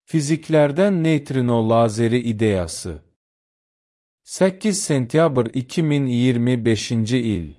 Fiziklərdən neytrino lazeri ideyası. 8 sentyabr 2025-ci il.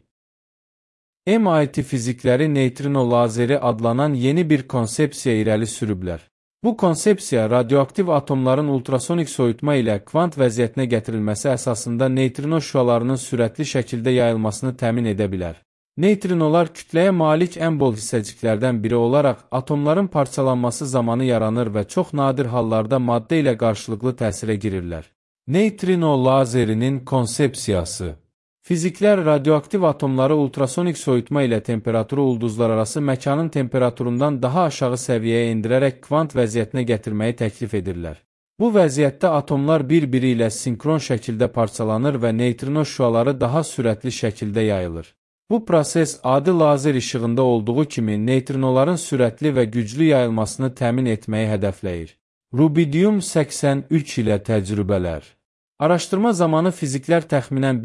MIT fizikləri neytrino lazeri adlanan yeni bir konsepsiya irəli sürüblər. Bu konsepsiya radioaktiv atomların ultrasonik soyutma ilə kvant vəziyyətinə gətirilməsi əsasında neytrino şüalarının sürətli şəkildə yayılmasını təmin edə bilər. Neytrinolar kütləyə malik ən bol hissəciklərdən biri olaraq atomların parçalanması zamanı yaranır və çox nadir hallarda maddə ilə qarşılıqlı təsirə girirlər. Neytrino lazerinin konsepsiyası. Fiziklər radioaktiv atomları ultrasonik soyutma ilə temperaturu ulduzlararası məkanın temperaturundan daha aşağı səviyyəyə endirərək kvant vəziyyətinə gətirməyi təklif edirlər. Bu vəziyyətdə atomlar bir-biri ilə sinkron şəkildə parçalanır və neytrino şüaları daha sürətli şəkildə yayılır. Bu proses adi lazer işığında olduğu kimi neytrinoların sürətli və güclü yayılmasını təmin etməyi hədəfləyir. Rubidium-83 ilə təcrübələr. Araşdırma zamanı fiziklər təxminən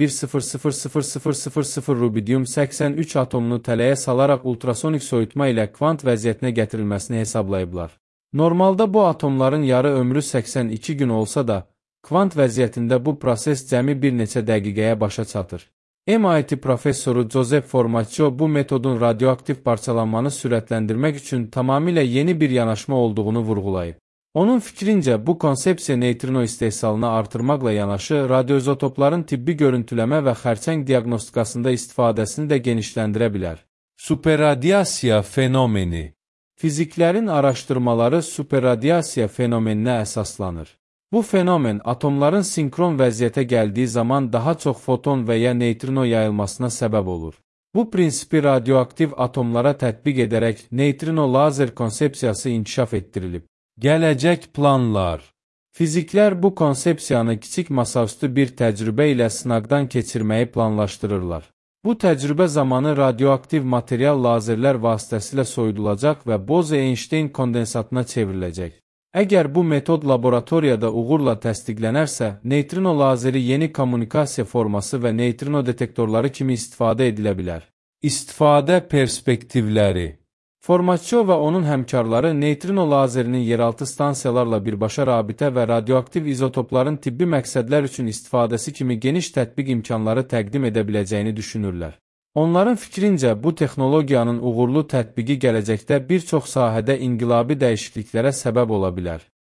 1,00000 rubidium-83 atomunu tələyə salaraq ultrasonik soyutma ilə kvant vəziyyətinə gətirilməsini hesablayıblar. Normalda bu atomların yarı ömrü 82 gün olsa da, kvant vəziyyətində bu proses cəmi bir neçə dəqiqəyə başa çatır. MIT professoru Joseph Formaggio bu metodun radioaktiv parçalanmanı sürətləndirmək üçün tamamilə yeni bir yanaşma olduğunu vurğulayıb. Onun fikrincə, bu konsepsiya neytrino istehsalını artırmaqla yanaşı, radioizotopların tibbi görüntüləmə və xərçəng diaqnostikasında istifadəsini də genişləndirə bilər. Superradiasiya fenomeni. Fiziklərin araşdırmaları superradiasiya fenomeninə əsaslanır. Bu fenomen atomların sinkron vəziyyətə gəldiyi zaman daha çox foton və ya neytrino yayılmasına səbəb olur. Bu prinsipi radioaktiv atomlara tətbiq edərək neytrino lazer konsepsiyası inkişaf etdirilib. Gələcək planlar. Fiziklər bu konsepsiyanı kiçik masaüstü bir təcrübə ilə sınaqdan keçirməyi planlaşdırırlar. Bu təcrübə zamanı radioaktiv material lazerlər vasitəsilə soyudulacaq və Bose-Einstein kondensatına çevriləcək. Əgər bu metod laboratoriyada uğurla təsdiqlənərsə, neytrino lazeri yeni kommunikasiya forması və neytrino detektorları kimi istifadə edilə bilər. İstifadə perspektivləri. Formaggio və onun həmkarları neytrino lazerinin yeraltı stansiyalarla birbaşa rabitə və radioaktiv izotopların tibbi məqsədlər üçün istifadəsi kimi geniş tətbiq imkanları təqdim edə biləcəyini düşünürlər. Onların fikrincə, bu texnologiyanın uğurlu tətbiqi gələcəkdə bir çox sahədə inqilabi dəyişikliklərə səbəb ola bilər.